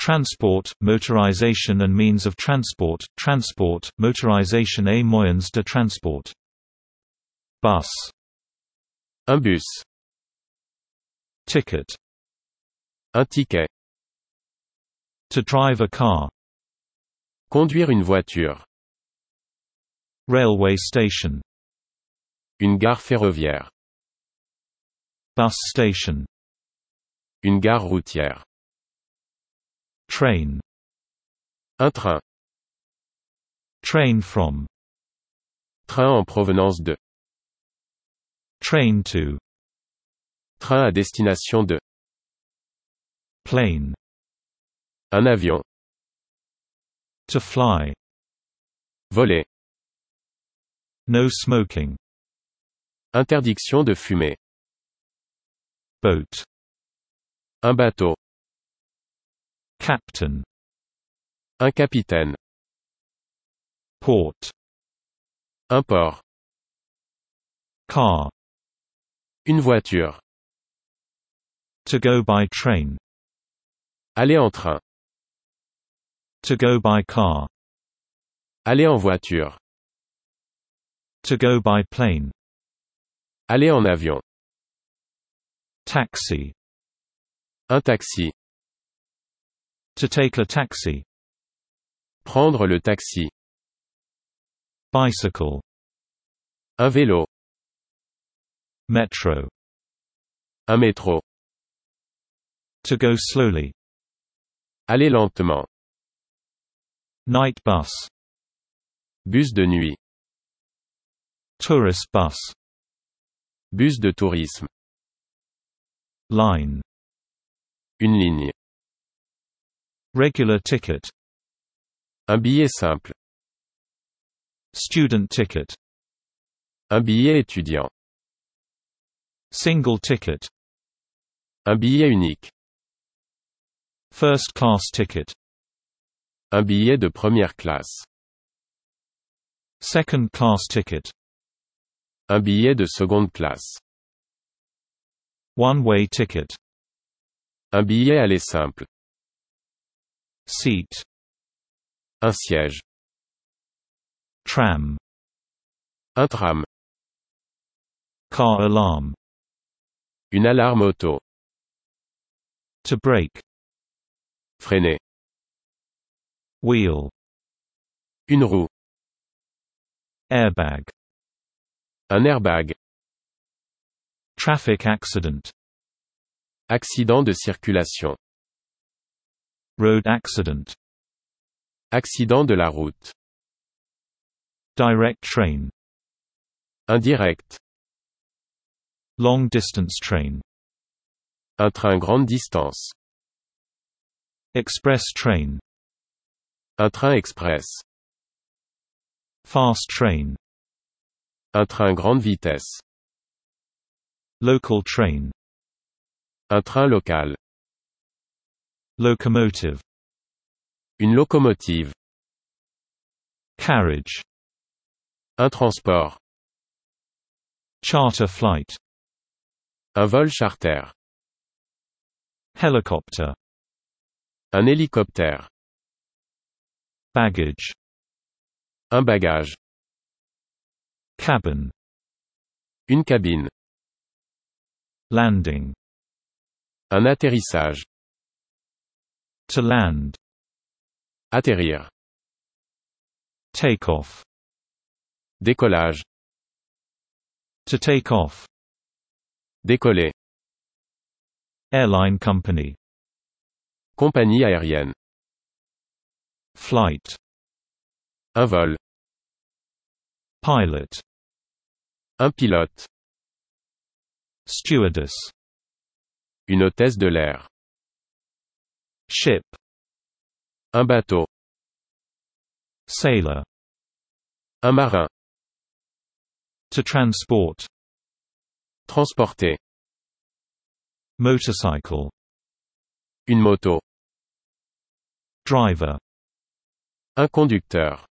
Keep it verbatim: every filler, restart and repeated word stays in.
Transport, motorisation and means of transport, transport, motorisation et moyens de transport. Bus. Un bus. Ticket. Un ticket. To drive a car. Conduire une voiture. Railway station. Une gare ferroviaire. Bus station. Une gare routière. Train. Un train. Train from. Train en provenance de. Train to. Train à destination de. Plane. Un avion. To fly. Voler. No smoking. Interdiction de fumer. Boat. Un bateau. Captain. Un capitaine. Port. Un port. Car. Une voiture. To go by train. Aller en train. To go by car. Aller en voiture. To go by plane. Aller en avion. Taxi. Un taxi. To take a taxi. Prendre le taxi. Bicycle. Un vélo. Metro. Un métro. To go slowly. Aller lentement. Night bus. Bus de nuit. Tourist bus. Bus de tourisme. Line. Une ligne. Regular ticket. Un billet simple. Student ticket. Un billet étudiant. Single ticket. Un billet unique. First class ticket. Un billet de première classe. Second class ticket. Un billet de seconde classe. One-way ticket. Un billet aller simple. Seat. Un siège. Tram. Un tram. Car alarm. Une alarme auto. To brake. Freiner. Wheel. Une roue. Airbag. Un airbag. Traffic accident. Accident de circulation. Road accident. Accident de la route. Direct train. Indirect. Long distance train. Un train grande distance. Express train. Un train express. Fast train. Un train grande vitesse. Local train. Un train local. Locomotive. Une locomotive. Carriage. Un transport. Charter flight. Un vol charter. Helicopter. Un hélicoptère. Baggage. Un bagage. Cabin. Une cabine. Landing. Un atterrissage. To land. Atterrir. Take off. Décollage. To take off. Décoller. Airline company. Compagnie aérienne. Flight. Un vol. Pilot. Un pilote. Stewardess. Une hôtesse de l'air. Ship. Un bateau. Sailor. Un marin. To transport. Transporter. Motorcycle. Une moto. Driver. Un conducteur.